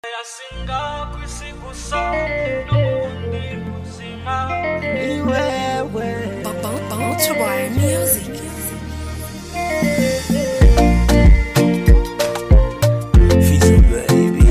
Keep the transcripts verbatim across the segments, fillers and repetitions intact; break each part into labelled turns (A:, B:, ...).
A: Yasinga kw'isigusa n'ubundi buzima ni wewe Ultraboy Music. Fizzy baby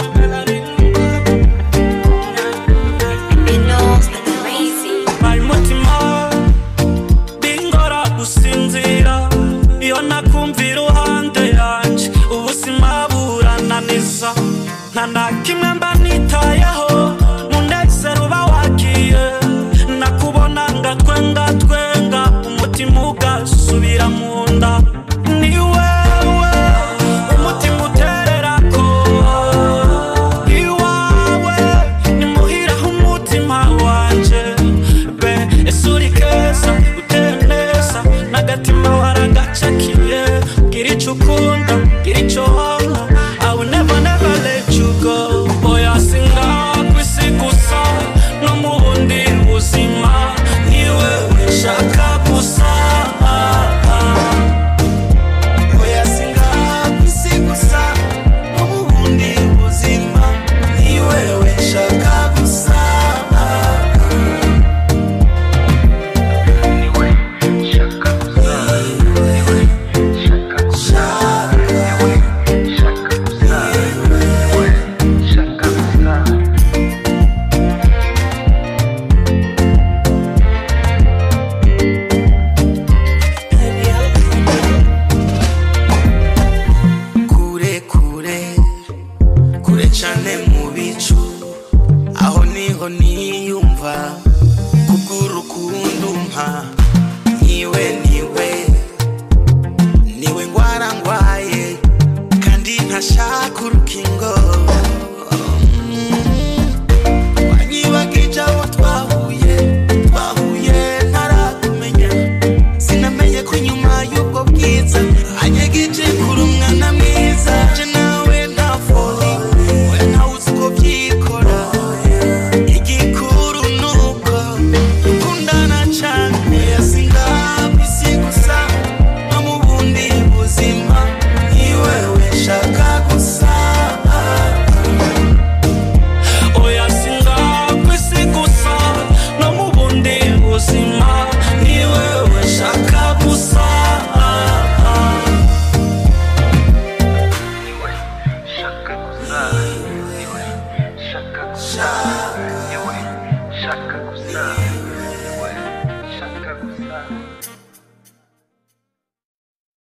A: my mutima bingora gusinzira iyo nakumvira uruhande yanje ubuzima burananiza nta kimwe mba nitayeho munezero uba wagiye nakubona ngatwenga twenga umutima ugasubira mu nda ni wewe umutima utererako iwawe nimuhira umutima wanje be esuri keza uteye neza n'agatima waragacakiye gira ico ukunda gira ico wanga I will never never let you go. Boy, I sing up with sikusa no mundi buzima niwe shaka gusa. Boy, I sing up with sikusa no mundi buzima niwe shaka gusa. Niwe shaka gusa. Niwe shaka gusa. Chane mu bicu aho niho niyumva kubw'urukundo mpa niwe niwe niwe ngwara ngwaye kandi ntashaka urukingo